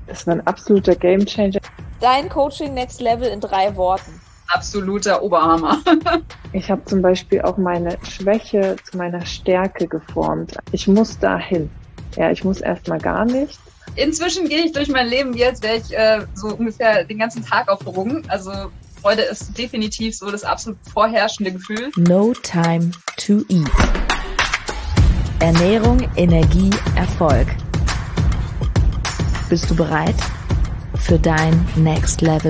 Das war ein absoluter Gamechanger. Dein Coaching Next Level in 3 Worten. Absoluter Oberhammer. Ich habe zum Beispiel auch meine Schwäche zu meiner Stärke geformt. Ich muss dahin. Ja, ich muss erstmal gar nichts. Inzwischen gehe ich durch mein Leben, wie als wäre ich so ungefähr den ganzen Tag auf Drogen. Also Freude ist definitiv so das absolut vorherrschende Gefühl. No time to eat. Ernährung, Energie, Erfolg. Bist du bereit für dein Next Level?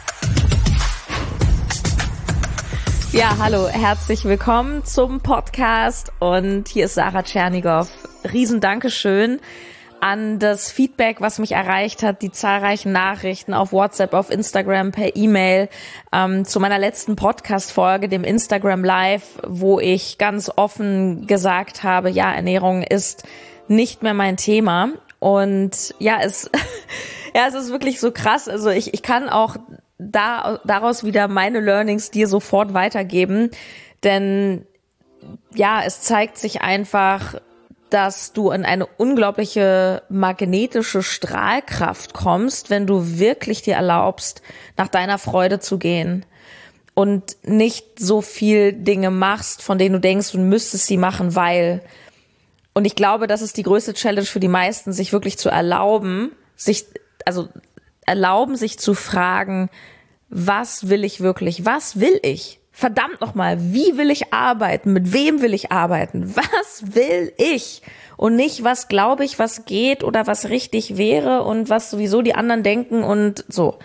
Ja, hallo, herzlich willkommen zum Podcast und hier ist Sarah Tschernigow. Riesen Dankeschön an das Feedback, was mich erreicht hat, die zahlreichen Nachrichten auf WhatsApp, auf Instagram, per E-Mail, zu meiner letzten Podcast-Folge, dem Instagram Live, wo ich ganz offen gesagt habe, ja, Ernährung ist nicht mehr mein Thema. Und ja, es ist wirklich so krass. Also ich kann auch daraus wieder meine Learnings dir sofort weitergeben, denn ja, es zeigt sich einfach, dass du in eine unglaubliche magnetische Strahlkraft kommst, wenn du wirklich dir erlaubst, nach deiner Freude zu gehen und nicht so viel Dinge machst, von denen du denkst, du müsstest sie machen, weil. Und ich glaube, das ist die größte Challenge für die meisten, sich wirklich zu erlauben, sich zu fragen, was will ich wirklich? Was will ich? Verdammt nochmal, wie will ich arbeiten? Mit wem will ich arbeiten? Was will ich? Und nicht, was glaube ich, was geht oder was richtig wäre und was sowieso die anderen denken und so.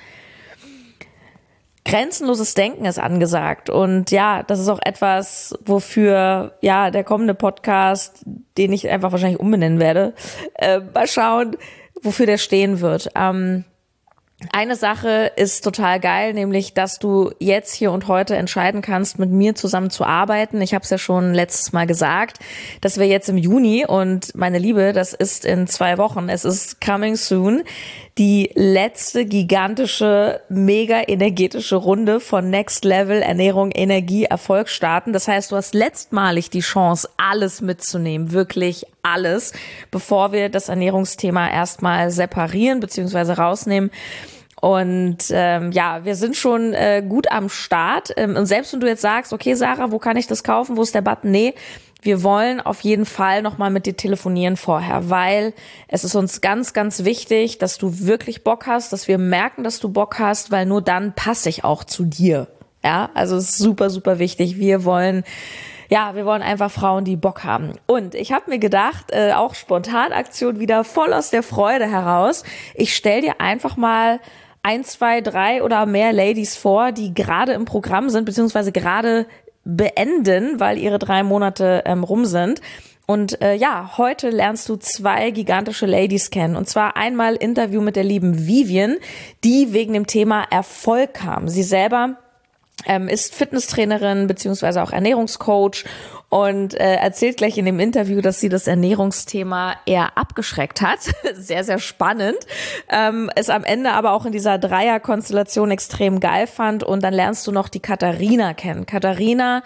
Grenzenloses Denken ist angesagt. Und ja, das ist auch etwas, wofür ja der kommende Podcast, den ich einfach wahrscheinlich umbenennen werde, mal schauen, wofür der stehen wird. Eine Sache ist total geil, nämlich, dass du jetzt hier und heute entscheiden kannst, mit mir zusammen zu arbeiten. Ich habe es ja schon letztes Mal gesagt, dass wir jetzt im Juni und meine Liebe, das ist in 2 Wochen, es ist coming soon, die letzte gigantische, mega energetische Runde von Next Level Ernährung, Energie, Erfolg starten. Das heißt, du hast letztmalig die Chance, alles mitzunehmen, wirklich alles, bevor wir das Ernährungsthema erstmal separieren bzw. rausnehmen. Und wir sind schon gut am Start. Und selbst wenn du jetzt sagst, okay, Sarah, wo kann ich das kaufen? Wo ist der Button? Nee, wir wollen auf jeden Fall nochmal mit dir telefonieren vorher, weil es ist uns ganz, ganz wichtig, dass du wirklich Bock hast, dass wir merken, dass du Bock hast, weil nur dann passe ich auch zu dir. Ja, also es ist super, super wichtig. Wir wollen einfach Frauen, die Bock haben. Und ich habe mir gedacht, auch Spontanaktion wieder voll aus der Freude heraus. Ich stell dir einfach mal 1, 2, 3 oder mehr Ladies vor, die gerade im Programm sind, beziehungsweise gerade beenden, weil ihre 3 Monate rum sind. Und heute lernst du 2 gigantische Ladies kennen. Und zwar einmal Interview mit der lieben Vivian, die wegen dem Thema Erfolg kam. Sie selber ist Fitnesstrainerin beziehungsweise auch Ernährungscoach und erzählt gleich in dem Interview, dass sie das Ernährungsthema eher abgeschreckt hat. Sehr, sehr spannend. Es am Ende aber auch in dieser Dreierkonstellation extrem geil fand. Und dann lernst du noch die Katharina kennen. Katharina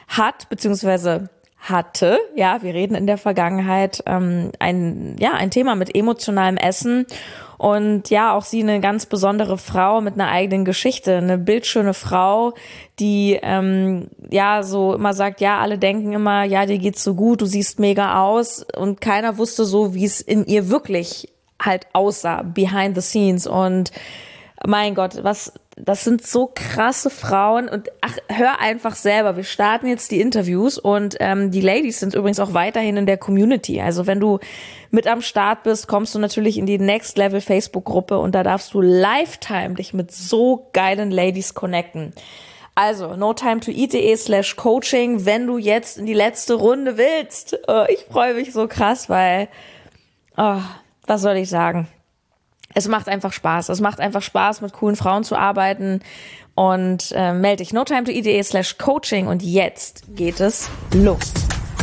hatte, ja, wir reden in der Vergangenheit, ein Thema mit emotionalem Essen. Und ja, auch sie eine ganz besondere Frau mit einer eigenen Geschichte, eine bildschöne Frau, die so immer sagt, ja, alle denken immer, ja, dir geht's so gut, du siehst mega aus, und keiner wusste so, wie es in ihr wirklich halt aussah, behind the scenes. Und mein Gott, das sind so krasse Frauen. Und hör einfach selber. Wir starten jetzt die Interviews und die Ladies sind übrigens auch weiterhin in der Community. Also wenn du mit am Start bist, kommst du natürlich in die Next Level Facebook-Gruppe und da darfst du lifetime dich mit so geilen Ladies connecten. Also notimetoeat.de/coaching, wenn du jetzt in die letzte Runde willst. Ich freue mich so krass, weil, was soll ich sagen? Es macht einfach Spaß. Es macht einfach Spaß, mit coolen Frauen zu arbeiten. Und melde dich notimetoeat.de/coaching und jetzt geht es los.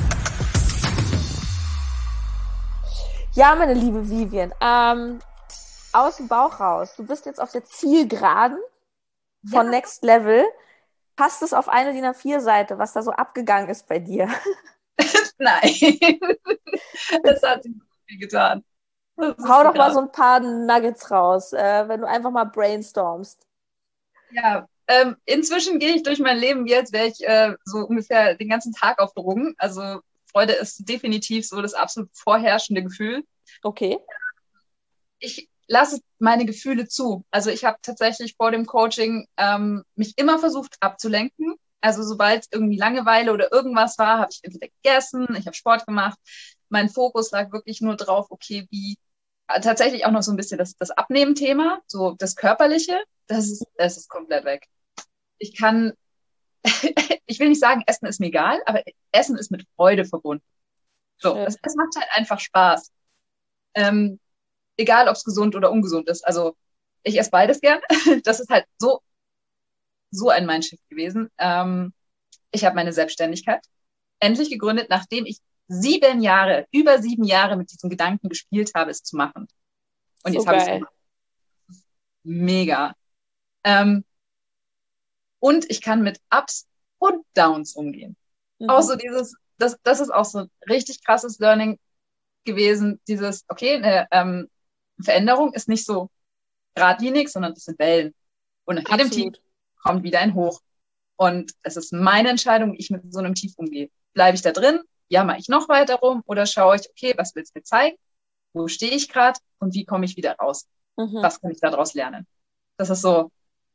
Ja, meine liebe Vivian, aus dem Bauch raus. Du bist jetzt auf der Zielgeraden von Next Level. Passt es auf eine DIN A4-Seite, was da so abgegangen ist bei dir? Nein, das hat nicht viel getan. Hau doch mal so ein paar Nuggets raus, wenn du einfach mal brainstormst. Ja, inzwischen gehe ich durch mein Leben, wie als wäre ich so ungefähr den ganzen Tag auf Drogen. Also Freude ist definitiv so das absolut vorherrschende Gefühl. Okay. Ich lasse meine Gefühle zu. Also ich habe tatsächlich vor dem Coaching mich immer versucht abzulenken. Also sobald irgendwie Langeweile oder irgendwas war, habe ich entweder gegessen, ich habe Sport gemacht. Mein Fokus lag wirklich nur drauf, okay, wie tatsächlich auch noch so ein bisschen das Abnehmen-Thema, so das Körperliche, das ist komplett weg. Ich kann, ich will nicht sagen, Essen ist mir egal, aber Essen ist mit Freude verbunden. So, es macht halt einfach Spaß. Egal, ob es gesund oder ungesund ist. Also ich esse beides gern. Das ist halt so ein Mindshift gewesen. Ich habe meine Selbstständigkeit endlich gegründet, nachdem ich über 7 Jahre mit diesem Gedanken gespielt habe, es zu machen. Und So jetzt habe ich es geil. gemacht. Mega. Und ich kann mit Ups und Downs umgehen. Auch so das ist auch so ein richtig krasses Learning gewesen. Okay, eine Veränderung ist nicht so geradlinig, sondern das sind Wellen. Und nach jedem Tief kommt wieder ein Hoch. Und es ist meine Entscheidung, wie ich mit so einem Tief umgehe. Bleibe ich da drin? Jammer ich noch weiter rum? Oder schaue ich, okay, was willst du mir zeigen? Wo stehe ich gerade? Und wie komme ich wieder raus? Was kann ich daraus lernen? Das ist so,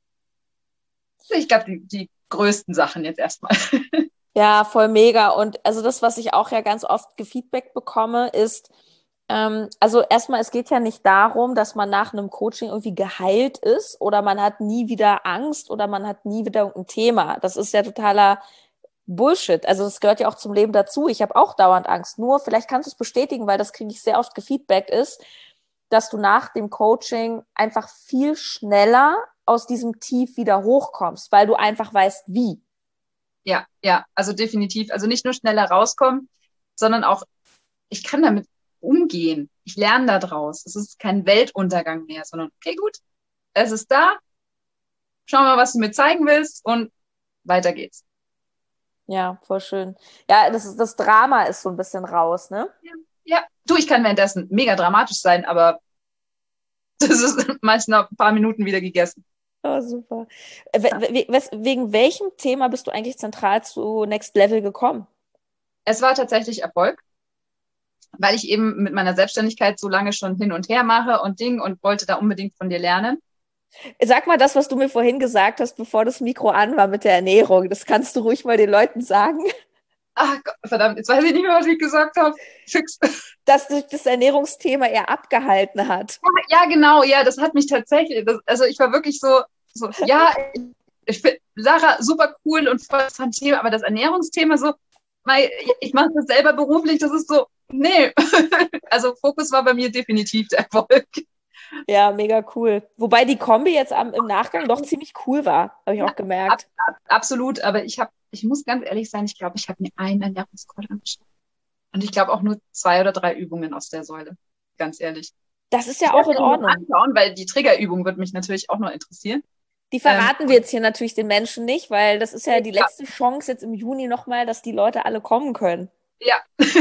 ich glaube, die größten Sachen jetzt erstmal. Ja, voll mega. Und also das, was ich auch ja ganz oft gefeedback bekomme, ist, also erstmal, es geht ja nicht darum, dass man nach einem Coaching irgendwie geheilt ist oder man hat nie wieder Angst oder man hat nie wieder irgendein Thema. Das ist ja totaler Bullshit. Also das gehört ja auch zum Leben dazu. Ich habe auch dauernd Angst. Nur, vielleicht kannst du es bestätigen, weil das kriege ich sehr oft gefeedbackt ist, dass du nach dem Coaching einfach viel schneller aus diesem Tief wieder hochkommst, weil du einfach weißt, wie. Ja, also definitiv. Also nicht nur schneller rauskommen, sondern auch, ich kann damit umgehen. Ich lerne da draus. Es ist kein Weltuntergang mehr, sondern okay, gut, es ist da. Schau mal, was du mir zeigen willst und weiter geht's. Ja, voll schön. Ja, das Drama ist so ein bisschen raus, ne? Ja, du, ich kann währenddessen mega dramatisch sein, aber das ist meist nach ein paar Minuten wieder gegessen. Oh, super. Wegen welchem Thema bist du eigentlich zentral zu Next Level gekommen? Es war tatsächlich Erfolg, weil ich eben mit meiner Selbstständigkeit so lange schon hin und her mache und wollte da unbedingt von dir lernen. Sag mal das, was du mir vorhin gesagt hast, bevor das Mikro an war mit der Ernährung. Das kannst du ruhig mal den Leuten sagen. Ach Gott, verdammt, jetzt weiß ich nicht mehr, was ich gesagt habe. Fix. Dass dich das Ernährungsthema eher abgehalten hat. Ja, genau, ja, das hat mich tatsächlich, also ich war wirklich so ja, ich finde Sarah super cool und voll das Thema, aber das Ernährungsthema so, ich mache das selber beruflich, das ist so, nee. Also Fokus war bei mir definitiv der Erfolg. Ja, mega cool. Wobei die Kombi jetzt im Nachgang doch ziemlich cool war, habe ich auch gemerkt. Absolut, aber ich muss ganz ehrlich sein, ich glaube, ich habe mir einen Ernährungscall angeschaut. Und ich glaube auch nur 2 oder 3 Übungen aus der Säule, ganz ehrlich. Das ist ja auch in Ordnung. Anschauen, weil die Triggerübung wird mich natürlich auch noch interessieren. Die verraten wir jetzt hier natürlich den Menschen nicht, weil das ist ja die letzte Chance jetzt im Juni nochmal, dass die Leute alle kommen können. Ja.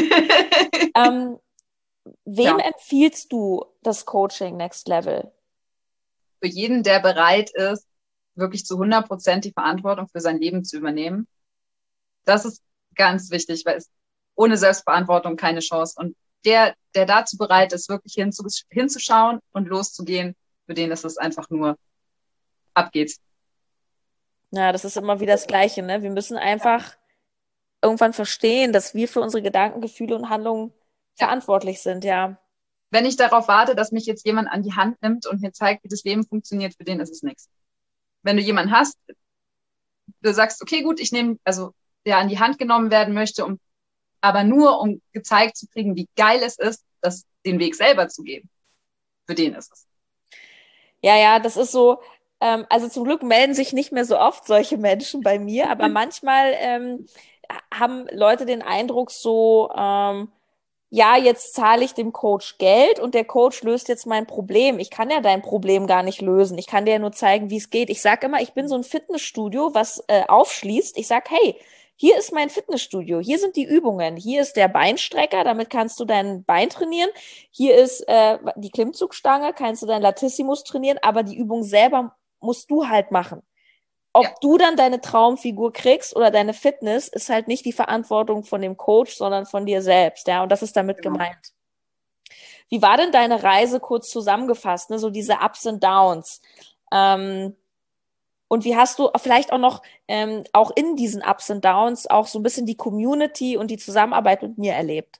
Wem empfiehlst du das Coaching Next Level? Für jeden, der bereit ist, wirklich zu 100% die Verantwortung für sein Leben zu übernehmen. Das ist ganz wichtig, weil ohne Selbstverantwortung keine Chance. Und der dazu bereit ist, wirklich hinzuschauen und loszugehen, für den ist es einfach nur ab geht's. Ja, das ist immer wieder das Gleiche, ne? Wir müssen einfach irgendwann verstehen, dass wir für unsere Gedanken, Gefühle und Handlungen verantwortlich sind, ja. Wenn ich darauf warte, dass mich jetzt jemand an die Hand nimmt und mir zeigt, wie das Leben funktioniert, für den ist es nichts. Wenn du jemanden hast, du sagst, okay, gut, der an die Hand genommen werden möchte, aber nur um gezeigt zu kriegen, wie geil es ist, den Weg selber zu gehen. Für den ist es. Ja, das ist so, also zum Glück melden sich nicht mehr so oft solche Menschen bei mir, aber manchmal haben Leute den Eindruck so, ja, jetzt zahle ich dem Coach Geld und der Coach löst jetzt mein Problem. Ich kann ja dein Problem gar nicht lösen. Ich kann dir ja nur zeigen, wie es geht. Ich sage immer, ich bin so ein Fitnessstudio, was aufschließt. Ich sage, hey, hier ist mein Fitnessstudio, hier sind die Übungen, hier ist der Beinstrecker, damit kannst du dein Bein trainieren, hier ist die Klimmzugstange, kannst du dein Latissimus trainieren, aber die Übung selber musst du halt machen. Ob du dann deine Traumfigur kriegst oder deine Fitness, ist halt nicht die Verantwortung von dem Coach, sondern von dir selbst, ja, und das ist damit gemeint. Wie war denn deine Reise kurz zusammengefasst, ne? So diese Ups und Downs? Und wie hast du vielleicht auch noch auch in diesen Ups und Downs auch so ein bisschen die Community und die Zusammenarbeit mit mir erlebt?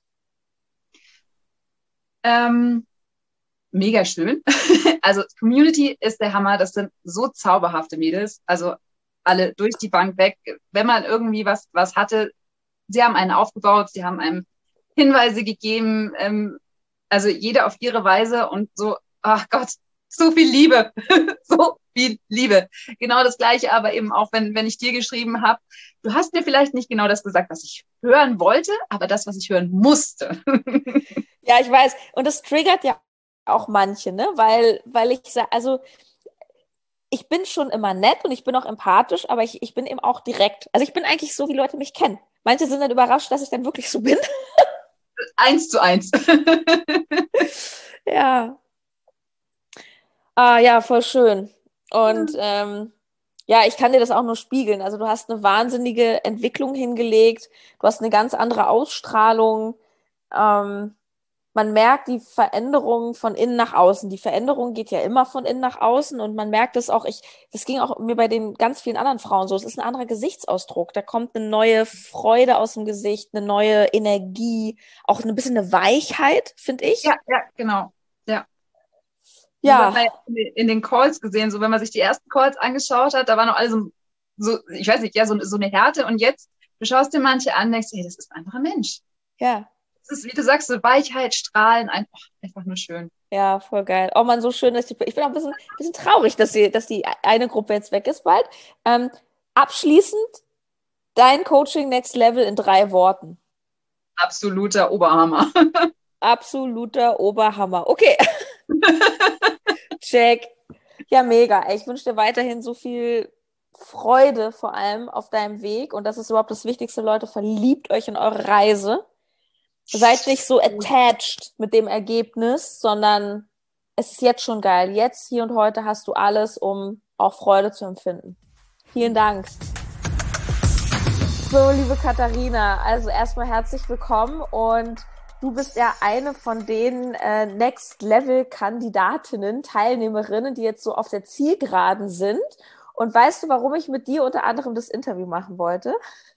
Mega schön. Also Community ist der Hammer. Das sind so zauberhafte Mädels. Also alle durch die Bank weg. Wenn man irgendwie was hatte, sie haben einen aufgebaut, sie haben einem Hinweise gegeben, also jede auf ihre Weise und so, ach Gott, so viel Liebe, so viel Liebe. Genau das Gleiche, aber eben auch, wenn ich dir geschrieben habe, du hast mir vielleicht nicht genau das gesagt, was ich hören wollte, aber das, was ich hören musste. Ja, ich weiß. Und das triggert ja auch manche, ne? Weil ich sage, also ich bin schon immer nett und ich bin auch empathisch, aber ich bin eben auch direkt. Also ich bin eigentlich so, wie Leute mich kennen. Manche sind dann überrascht, dass ich dann wirklich so bin. 1:1. Ja. Ah, ja, voll schön. Und ja, ich kann dir das auch nur spiegeln. Also du hast eine wahnsinnige Entwicklung hingelegt. Du hast eine ganz andere Ausstrahlung. Man merkt die Veränderung von innen nach außen. Die Veränderung geht ja immer von innen nach außen und man merkt es auch, das ging auch mir bei den ganz vielen anderen Frauen so, es ist ein anderer Gesichtsausdruck. Da kommt eine neue Freude aus dem Gesicht, eine neue Energie, auch ein bisschen eine Weichheit, finde ich. Ja, genau. Ja. Ja. In den Calls gesehen, so wenn man sich die ersten Calls angeschaut hat, da war noch alles so, ich weiß nicht, ja, so eine Härte und jetzt, du schaust dir manche an, denkst, hey, das ist ein anderer Mensch. Ja. Das ist, wie du sagst, so Weichheit, Strahlen, einfach nur schön. Ja, voll geil. Oh man, so schön, ich bin auch ein bisschen traurig, dass die eine Gruppe jetzt weg ist bald. Abschließend, dein Coaching Next Level in 3 Worten. Absoluter Oberhammer. Absoluter Oberhammer. Okay. Check. Ja, mega. Ich wünsche dir weiterhin so viel Freude vor allem auf deinem Weg und das ist überhaupt das Wichtigste, Leute, verliebt euch in eure Reise. Seid nicht so attached mit dem Ergebnis, sondern es ist jetzt schon geil. Jetzt, hier und heute hast du alles, um auch Freude zu empfinden. Vielen Dank. So, liebe Katharina, also erstmal herzlich willkommen und du bist ja eine von den Next-Level-Kandidatinnen, Teilnehmerinnen, die jetzt so auf der Zielgeraden sind. Und weißt du, warum ich mit dir unter anderem das Interview machen wollte?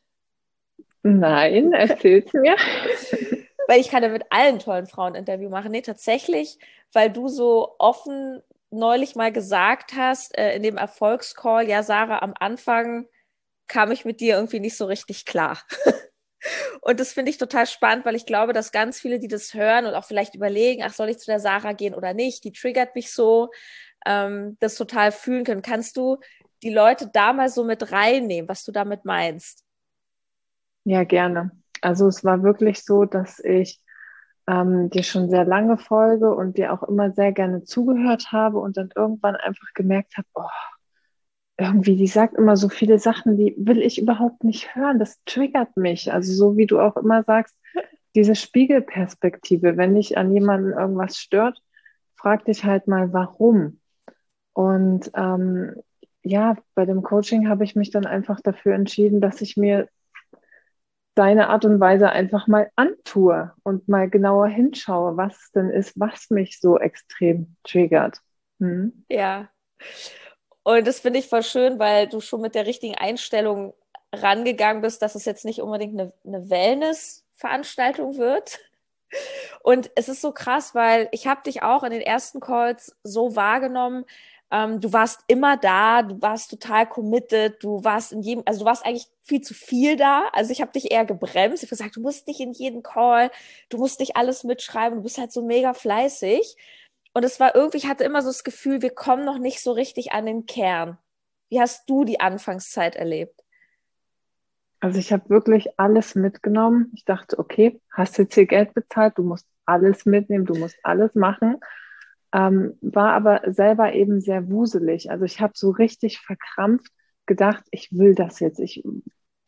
Nein, erzähl's mir. Weil ich kann ja mit allen tollen Frauen ein Interview machen. Nee, tatsächlich, weil du so offen neulich mal gesagt hast, in dem Erfolgscall, ja, Sarah, am Anfang kam ich mit dir irgendwie nicht so richtig klar. Und das finde ich total spannend, weil ich glaube, dass ganz viele, die das hören und auch vielleicht überlegen, ach, soll ich zu der Sarah gehen oder nicht, die triggert mich so, das total fühlen können. Kannst du die Leute da mal so mit reinnehmen, was du damit meinst? Ja, gerne. Also es war wirklich so, dass ich dir schon sehr lange folge und dir auch immer sehr gerne zugehört habe und dann irgendwann einfach gemerkt habe, oh, irgendwie, die sagt immer so viele Sachen, die will ich überhaupt nicht hören. Das triggert mich. Also so wie du auch immer sagst, diese Spiegelperspektive, wenn dich an jemanden irgendwas stört, frag dich halt mal, warum. Und ja, bei dem Coaching habe ich mich dann einfach dafür entschieden, dass ich mir deine Art und Weise einfach mal antue und mal genauer hinschaue, was es denn ist, was mich so extrem triggert. Ja. Und das finde ich voll schön, weil du schon mit der richtigen Einstellung rangegangen bist, dass es jetzt nicht unbedingt eine Wellness-Veranstaltung wird. Und es ist so krass, weil ich habe dich auch in den ersten Calls so wahrgenommen, du warst immer da, du warst total committed, du warst du warst eigentlich viel zu viel da. Also ich habe dich eher gebremst. Ich habe gesagt, du musst nicht in jeden Call, du musst nicht alles mitschreiben, du bist halt so mega fleißig. Und es war irgendwie, ich hatte immer so das Gefühl, wir kommen noch nicht so richtig an den Kern. Wie hast du die Anfangszeit erlebt? Also ich habe wirklich alles mitgenommen. Ich dachte, okay, hast jetzt hier Geld bezahlt, du musst alles mitnehmen, du musst alles machen. War aber selber eben sehr wuselig. Also ich habe so richtig verkrampft gedacht, ich will das jetzt.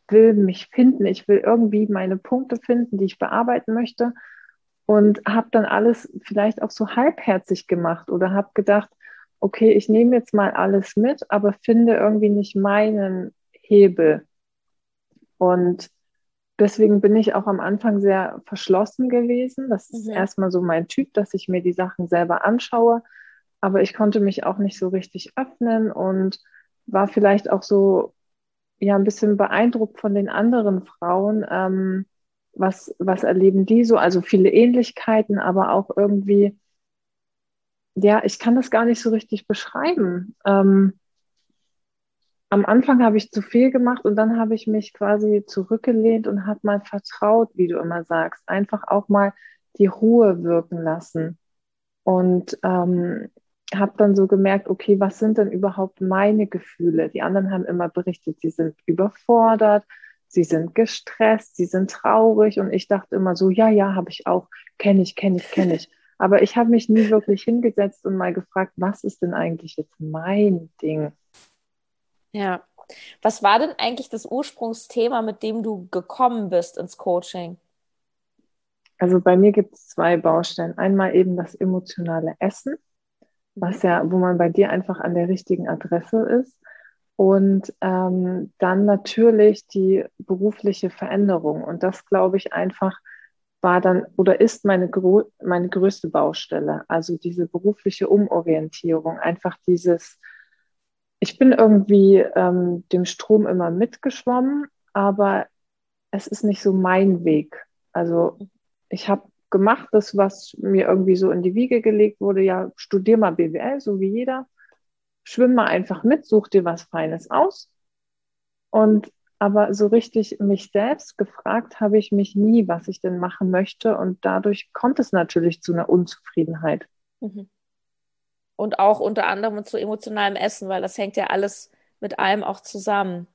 will mich finden, ich will irgendwie meine Punkte finden, die ich bearbeiten möchte und habe dann alles vielleicht auch so halbherzig gemacht oder habe gedacht, okay, ich nehme jetzt mal alles mit, aber finde irgendwie nicht meinen Hebel. Und deswegen bin ich auch am Anfang sehr verschlossen gewesen. Das ist erstmal so mein Typ, dass ich mir die Sachen selber anschaue. Aber ich konnte mich auch nicht so richtig öffnen und war vielleicht auch so ja ein bisschen beeindruckt von den anderen Frauen. Was erleben die so? Also viele Ähnlichkeiten, aber auch irgendwie, ja, ich kann das gar nicht so richtig beschreiben. Am Anfang habe ich zu viel gemacht und dann habe ich mich quasi zurückgelehnt und habe mal vertraut, wie du immer sagst, einfach auch mal die Ruhe wirken lassen. Und habe dann so gemerkt, okay, was sind denn überhaupt meine Gefühle? Die anderen haben immer berichtet, sie sind überfordert, sie sind gestresst, sie sind traurig. Und ich dachte immer so, ja, ja, habe ich auch, kenne ich, kenne ich, kenne ich. Aber ich habe mich nie wirklich hingesetzt und mal gefragt, was ist denn eigentlich jetzt mein Ding? Ja. Was war denn eigentlich das Ursprungsthema, mit dem du gekommen bist ins Coaching? Also bei mir gibt es zwei Baustellen. Einmal eben das emotionale Essen, was ja, wo man bei dir einfach an der richtigen Adresse ist. Und dann natürlich die berufliche Veränderung. Und das, glaube ich, einfach war dann oder ist meine größte Baustelle. Also diese berufliche Umorientierung, einfach dieses, ich bin irgendwie dem Strom immer mitgeschwommen, aber es ist nicht so mein Weg. Also ich habe gemacht, das, was mir irgendwie so in die Wiege gelegt wurde, ja, studier mal BWL, so wie jeder, schwimm mal einfach mit, such dir was Feines aus. Und aber so richtig mich selbst gefragt habe ich mich nie, was ich denn machen möchte. Und dadurch kommt es natürlich zu einer Unzufriedenheit. Mhm. Und auch unter anderem zu emotionalem Essen, weil das hängt ja alles mit allem auch zusammen.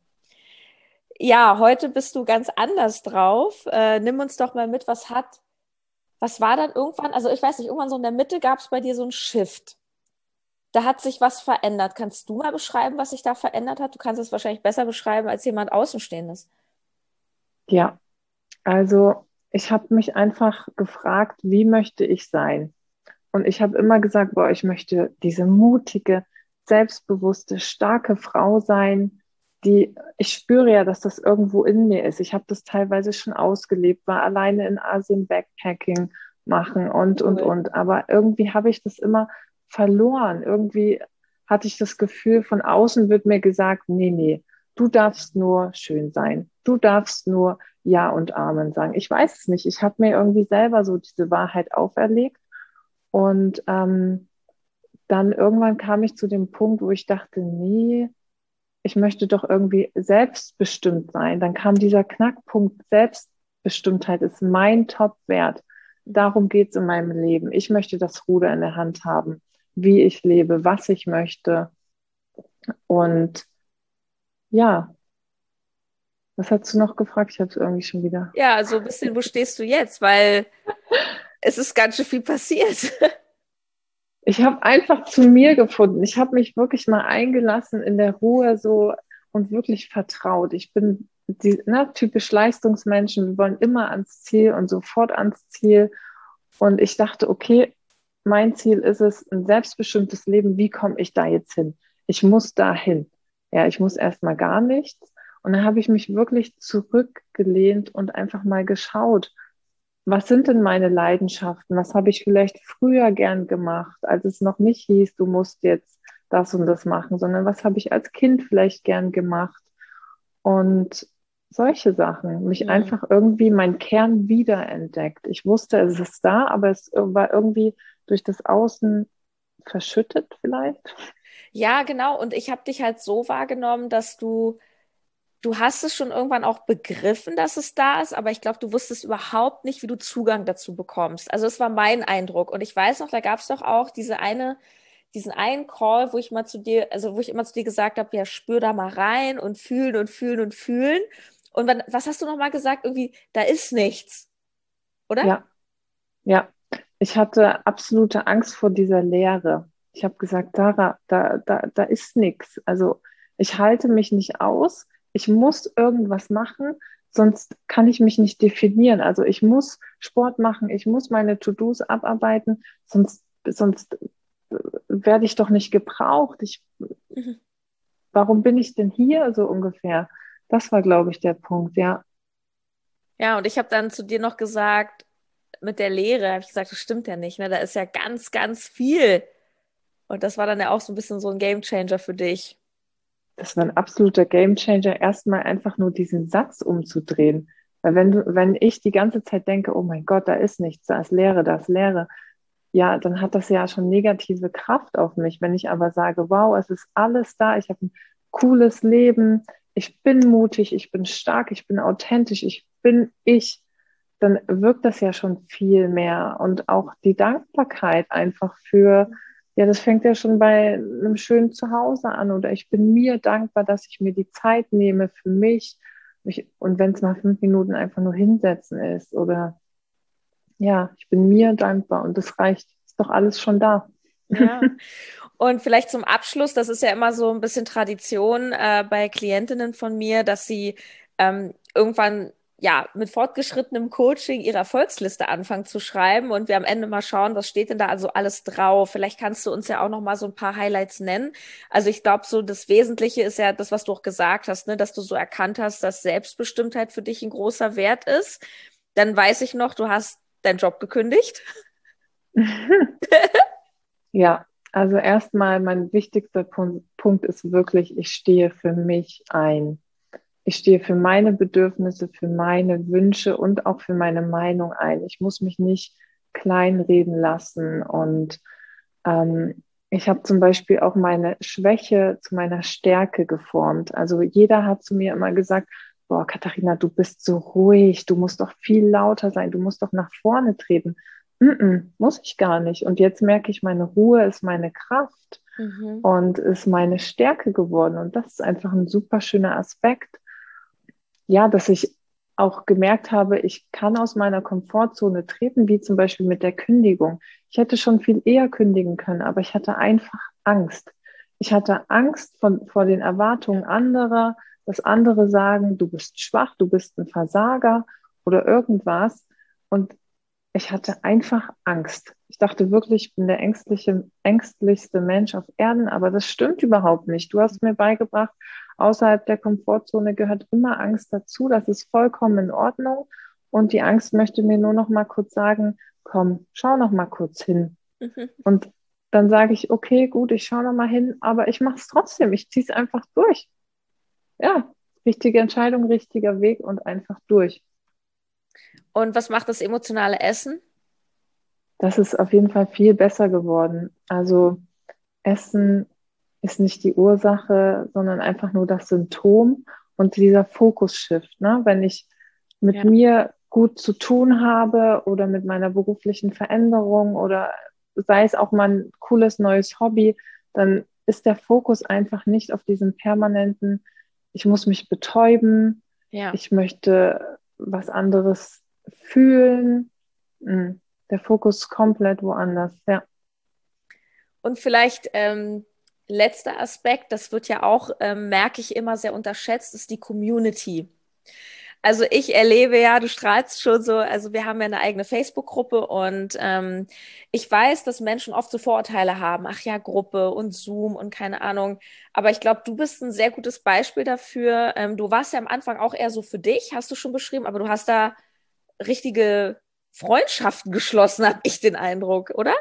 Ja, heute bist du ganz anders drauf. Nimm uns doch mal mit, was war dann irgendwann, also ich weiß nicht, irgendwann so in der Mitte gab es bei dir so einen Shift. Da hat sich was verändert. Kannst du mal beschreiben, was sich da verändert hat? Du kannst es wahrscheinlich besser beschreiben als jemand Außenstehendes. Ja, also ich habe mich einfach gefragt, wie möchte ich sein? Und ich habe immer gesagt, boah, ich möchte diese mutige, selbstbewusste, starke Frau sein, die, ich spüre ja, dass das irgendwo in mir ist. Ich habe das teilweise schon ausgelebt, war alleine in Asien Backpacking machen Cool. und. Aber irgendwie habe ich das immer verloren. Irgendwie hatte ich das Gefühl, von außen wird mir gesagt, nee, nee, du darfst nur schön sein. Du darfst nur Ja und Amen sagen. Ich weiß es nicht. Ich habe mir irgendwie selber so diese Wahrheit auferlegt. Und dann irgendwann kam ich zu dem Punkt, wo ich dachte, nee, ich möchte doch irgendwie selbstbestimmt sein. Dann kam dieser Knackpunkt, Selbstbestimmtheit ist mein Top-Wert. Darum geht es in meinem Leben. Ich möchte das Ruder in der Hand haben, wie ich lebe, was ich möchte. Und ja, was hast du noch gefragt? Ich habe es irgendwie schon wieder. Ja, so ein bisschen, wo stehst du jetzt? Weil es ist ganz schön viel passiert. Ich habe einfach zu mir gefunden. Ich habe mich wirklich mal eingelassen in der Ruhe so und wirklich vertraut. Ich bin typisch Leistungsmenschen. Wir wollen immer ans Ziel und sofort ans Ziel. Und ich dachte, okay, mein Ziel ist es, ein selbstbestimmtes Leben. Wie komme ich da jetzt hin? Ich muss da hin. Ja, ich muss erstmal gar nichts. Und dann habe ich mich wirklich zurückgelehnt und einfach mal geschaut, was sind denn meine Leidenschaften? Was habe ich vielleicht früher gern gemacht, als es noch nicht hieß, du musst jetzt das und das machen, sondern was habe ich als Kind vielleicht gern gemacht? Und solche Sachen, mich Mhm. einfach irgendwie mein Kern wiederentdeckt. Ich wusste, es ist da, aber es war irgendwie durch das Außen verschüttet vielleicht. Ja, genau. Und ich habe dich halt so wahrgenommen, dass du hast es schon irgendwann auch begriffen, dass es da ist, aber ich glaube, du wusstest überhaupt nicht, wie du Zugang dazu bekommst. Also es war mein Eindruck. Und ich weiß noch, da gab es doch auch diesen einen Call, wo ich mal zu dir, also wo ich immer zu dir gesagt habe, ja, spür da mal rein und fühlen und fühlen und fühlen. Und was hast du noch mal gesagt? Irgendwie, da ist nichts, oder? Ja, ja. Ich hatte absolute Angst vor dieser Leere. Ich habe gesagt, Sarah, da ist nichts. Also ich halte mich nicht aus, ich muss irgendwas machen, sonst kann ich mich nicht definieren. Also ich muss Sport machen, ich muss meine To-Dos abarbeiten, sonst werde ich doch nicht gebraucht. Mhm. Warum bin ich denn hier so ungefähr? Das war, glaube ich, der Punkt, ja. Ja, und ich habe dann zu dir noch gesagt, mit der Lehre, habe ich gesagt, das stimmt ja nicht, ne? Da ist ja ganz, ganz viel. Und das war dann ja auch so ein bisschen so ein Gamechanger für dich. Das war ein absoluter Gamechanger, erstmal einfach nur diesen Satz umzudrehen. Weil wenn ich die ganze Zeit denke, oh mein Gott, da ist nichts, da ist Leere, ja, dann hat das ja schon negative Kraft auf mich. Wenn ich aber sage, wow, es ist alles da, ich habe ein cooles Leben, ich bin mutig, ich bin stark, ich bin authentisch, ich bin ich, dann wirkt das ja schon viel mehr. Und auch die Dankbarkeit einfach für, ja, das fängt ja schon bei einem schönen Zuhause an. Oder ich bin mir dankbar, dass ich mir die Zeit nehme für mich und wenn es mal 5 Minuten einfach nur hinsetzen ist. Oder ja, ich bin mir dankbar und das reicht. Ist doch alles schon da. Ja. Und vielleicht zum Abschluss, das ist ja immer so ein bisschen Tradition bei Klientinnen von mir, dass sie irgendwann ja mit fortgeschrittenem Coaching ihre Erfolgsliste anfangen zu schreiben und wir am Ende mal schauen, was steht denn da also alles drauf. Vielleicht kannst du uns ja auch noch mal so ein paar Highlights nennen. Also ich glaube, so das Wesentliche ist ja das, was du auch gesagt hast, ne, dass du so erkannt hast, dass Selbstbestimmtheit für dich ein großer Wert ist. Dann weiß ich noch, du hast deinen Job gekündigt. Ja, also erstmal mein wichtigster Punkt ist wirklich, ich stehe für mich ein. Ich stehe für meine Bedürfnisse, für meine Wünsche und auch für meine Meinung ein. Ich muss mich nicht kleinreden lassen. Und ich habe zum Beispiel auch meine Schwäche zu meiner Stärke geformt. Also jeder hat zu mir immer gesagt, boah, Katharina, du bist so ruhig, du musst doch viel lauter sein, du musst doch nach vorne treten. Muss ich gar nicht. Und jetzt merke ich, meine Ruhe ist meine Kraft Mhm. und ist meine Stärke geworden. Und das ist einfach ein super schöner Aspekt, ja, dass ich auch gemerkt habe, ich kann aus meiner Komfortzone treten, wie zum Beispiel mit der Kündigung. Ich hätte schon viel eher kündigen können, aber ich hatte einfach Angst. Ich hatte Angst vor den Erwartungen anderer, dass andere sagen, du bist schwach, du bist ein Versager oder irgendwas. Und ich hatte einfach Angst. Ich dachte wirklich, ich bin der ängstlichste Mensch auf Erden, aber das stimmt überhaupt nicht. Du hast mir beigebracht, außerhalb der Komfortzone gehört immer Angst dazu. Das ist vollkommen in Ordnung. Und die Angst möchte mir nur noch mal kurz sagen, komm, schau noch mal kurz hin. Mhm. Und dann sage ich, okay, gut, ich schaue noch mal hin, aber ich mache es trotzdem. Ich ziehe es einfach durch. Ja, richtige Entscheidung, richtiger Weg und einfach durch. Und was macht das emotionale Essen? Das ist auf jeden Fall viel besser geworden. Also Essen ist nicht die Ursache, sondern einfach nur das Symptom und dieser Fokus-Shift. Ne? Wenn ich mit Ja. mir gut zu tun habe oder mit meiner beruflichen Veränderung oder sei es auch mal ein cooles neues Hobby, dann ist der Fokus einfach nicht auf diesem permanenten, ich muss mich betäuben, Ja. ich möchte was anderes fühlen. Der Fokus komplett woanders, ja. Und vielleicht letzter Aspekt, das wird ja auch, merke ich immer sehr unterschätzt, ist die Community. Also ich erlebe ja, du strahlst schon so, also wir haben ja eine eigene Facebook-Gruppe und ich weiß, dass Menschen oft so Vorurteile haben. Ach ja, Gruppe und Zoom und keine Ahnung. Aber ich glaube, du bist ein sehr gutes Beispiel dafür. Du warst ja am Anfang auch eher so für dich, hast du schon beschrieben, aber du hast da richtige Freundschaften geschlossen, habe ich den Eindruck, oder?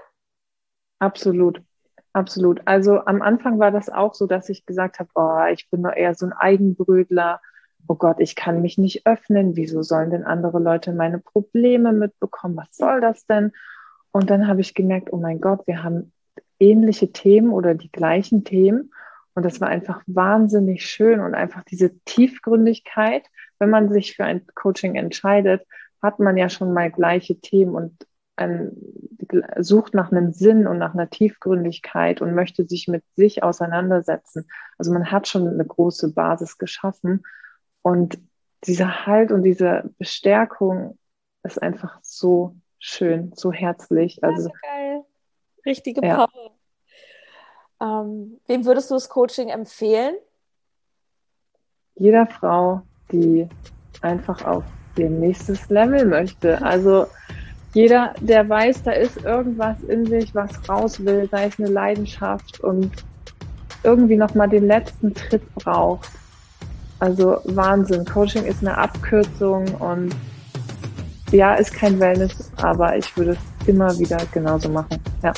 Absolut, absolut. Also am Anfang war das auch so, dass ich gesagt habe, oh, ich bin doch eher so ein Eigenbrötler. Oh Gott, ich kann mich nicht öffnen. Wieso sollen denn andere Leute meine Probleme mitbekommen? Was soll das denn? Und dann habe ich gemerkt, oh mein Gott, wir haben ähnliche Themen oder die gleichen Themen. Und das war einfach wahnsinnig schön und einfach diese Tiefgründigkeit. Wenn man sich für ein Coaching entscheidet, hat man ja schon mal gleiche Themen und ein, sucht nach einem Sinn und nach einer Tiefgründigkeit und möchte sich mit sich auseinandersetzen. Also man hat schon eine große Basis geschaffen und dieser Halt und diese Bestärkung ist einfach so schön, so herzlich. Ja, so Also geil. Richtige ja, Power. Wem würdest du das Coaching empfehlen? jeder Frau, die einfach auf ihr nächstes Level möchte. Also jeder, der weiß, da ist irgendwas in sich, was raus will, sei es eine Leidenschaft und irgendwie nochmal den letzten Tritt braucht. Also Wahnsinn. Coaching ist eine Abkürzung und ja, ist kein Wellness, aber ich würde es immer wieder genauso machen. Ja.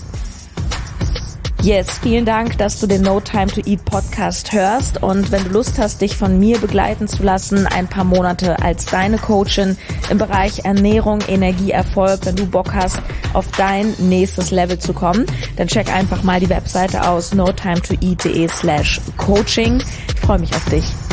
Yes, vielen Dank, dass du den No Time to Eat Podcast hörst, und wenn du Lust hast, dich von mir begleiten zu lassen, ein paar Monate als deine Coachin im Bereich Ernährung, Energie, Erfolg, wenn du Bock hast, auf dein nächstes Level zu kommen, dann check einfach mal die Webseite aus, notimetoeat.de/coaching. Ich freue mich auf dich.